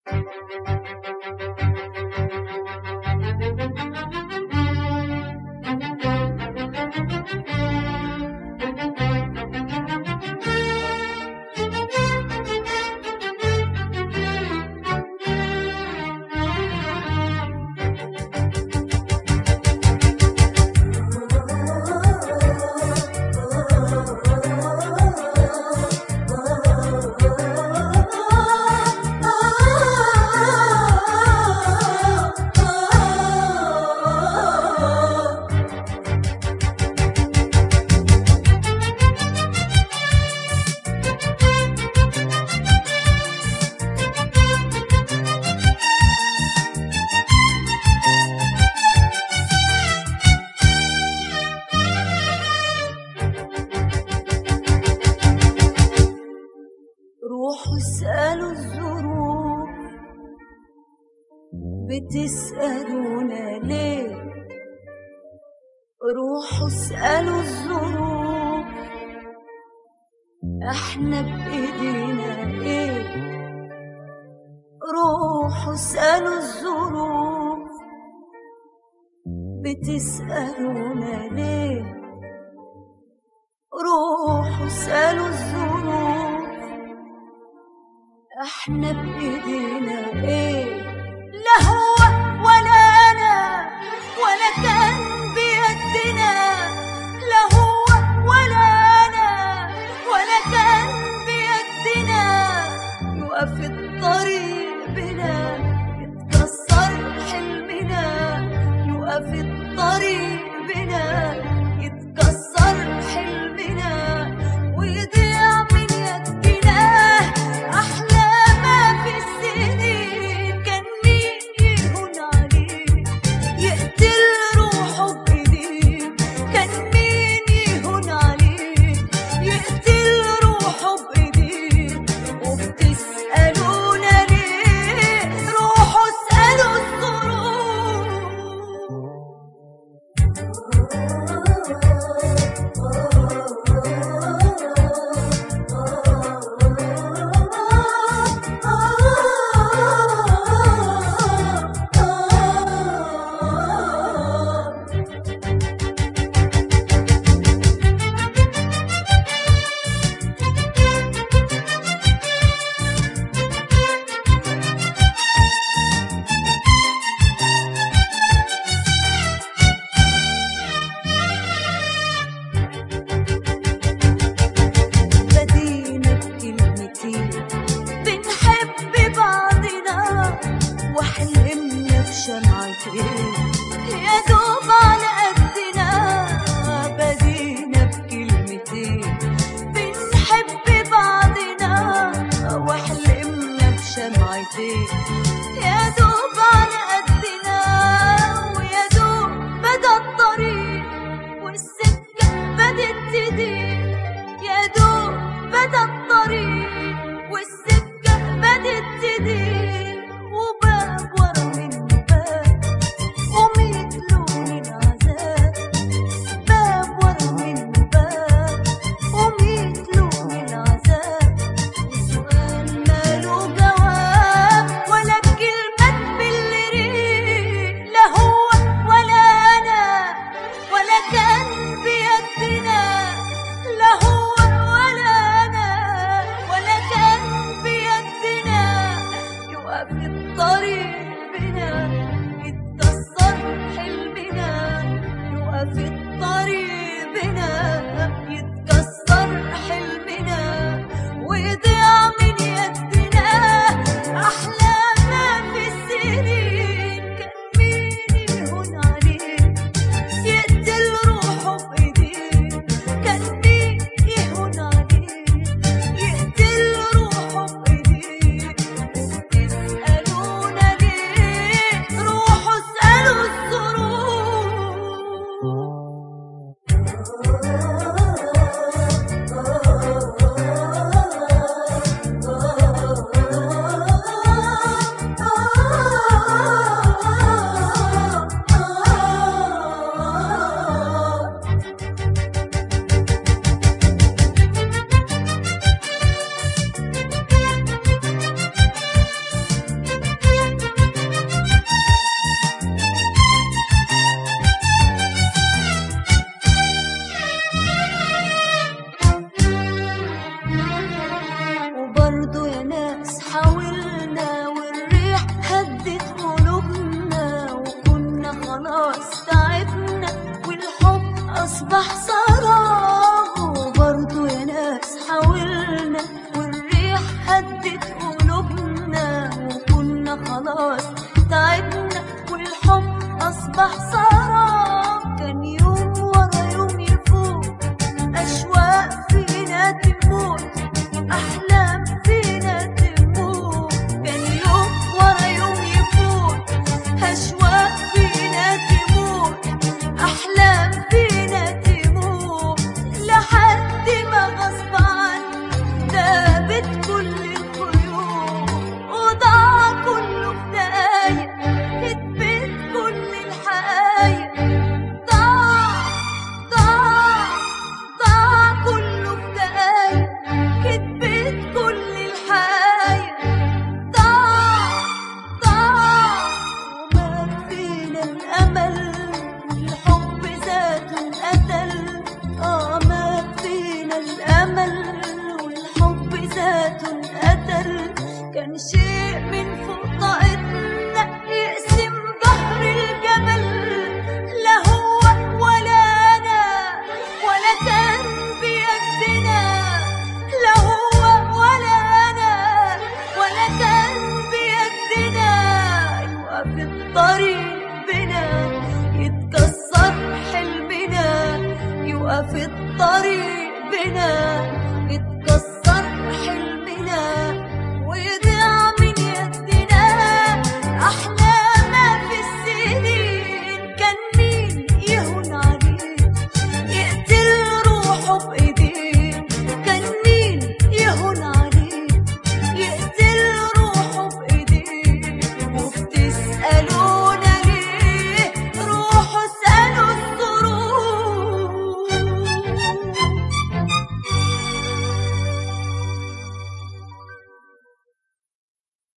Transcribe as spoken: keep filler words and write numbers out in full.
روحوا اسألوا الظروف بتسألونا ليه؟ روحوا اسألوا الظروف احنا بإيدينا ايه؟ روحوا اسألوا الظروف بتسألونا ليه؟ روحوا اسألوا الظروف احنا بإيدينا ايه؟ لا هو ولا انا ولا كان بيدنا، لا هو ولا انا ولا كان بيدنا، يقف الطريق بنا يتكسر حلمنا، يقف الطريق بنا يتكسر حلمنا ويضيع من يدنا احلى ما في السنين. كان مين يهون عليه يقتل روحه بايديه؟ كان مين يهون عليه يقتل روحه بايديه؟ وبتسألونا ليه؟ روحوا اسألوا الظروف. يا دوب على قدنا بدينا بكلمتين، بنحب بعضنا وحلمنا بشمعتين. يا دوب على قدنا ويا دوب بدا الطريق والسكة بدت تضيق، يا دوب بدا الطريق والسكة بدت تضيق، وباب ورا منه باب وميت لون العذاب، باب ورا منه باب وميت لون العذاب، وسؤال ماله جواب ولا كلمة أصبح سراب. كان يوم ورا يوم يفوت، أشواق فينا تموت، أحلام فينا تموت. كان يوم ورا يوم يفوت، أشواق فينا تموت، أحلام فينا تموت، لحد ما غصب عني دابت كل الخيوط، وضاع كله في دقايق، كتبت كل الحقايق. ضاع ضاع ضاع كله في دقايق، كتبت كل الحقايق. ضاع ضاع ومات فينا الأمل، والحب ذاته انقتل. اه مات فينا الأمل، والحب ذاته انقتل. كان شيء من فوق طاقتنا يقسم ظهر الجبل، لا هو ولا أنا ولا كان بيدنا. لا هو ولا أنا ولا كان بيدنا. يوقف الطريق بنا، يتكسر حلمنا. يوقف الطريق بنا، يتكسر حلمنا، ويضيع من يدنا أحلامنا في السنين. كان مين يهون عليه يقتل روحه بإيديه؟